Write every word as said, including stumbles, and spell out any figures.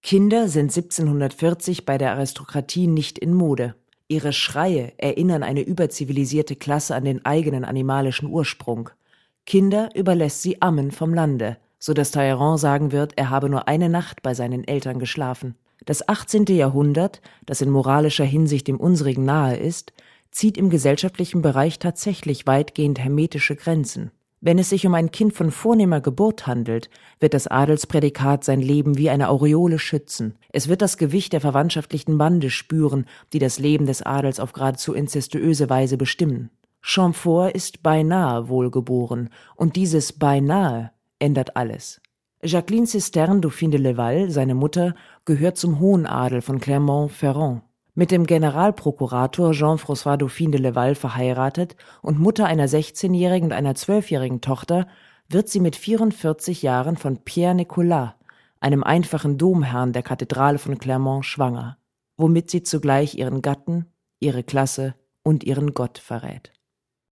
Kinder sind siebzehnhundertvierzig bei der Aristokratie nicht in Mode. Ihre Schreie erinnern eine überzivilisierte Klasse an den eigenen animalischen Ursprung. Kinder überlässt sie Ammen vom Lande, so dass Talleyrand sagen wird, er habe nur eine Nacht bei seinen Eltern geschlafen. Das achtzehnte Jahrhundert, das in moralischer Hinsicht dem unsrigen nahe ist, zieht im gesellschaftlichen Bereich tatsächlich weitgehend hermetische Grenzen. Wenn es sich um ein Kind von vornehmer Geburt handelt, wird das Adelsprädikat sein Leben wie eine Aureole schützen. Es wird das Gewicht der verwandtschaftlichen Bande spüren, die das Leben des Adels auf geradezu inzestuöse Weise bestimmen. Chamfort ist beinahe wohlgeboren, und dieses beinahe ändert alles. Jacqueline Cistern Dauphine de Laval, seine Mutter, gehört zum hohen Adel von Clermont-Ferrand. Mit dem Generalprokurator Jean-François Dauphine de Laval verheiratet und Mutter einer sechzehnjährigen und einer zwölfjährigen Tochter, wird sie mit vierundvierzig Jahren von Pierre Nicolas, einem einfachen Domherrn der Kathedrale von Clermont, schwanger, womit sie zugleich ihren Gatten, ihre Klasse und ihren Gott verrät.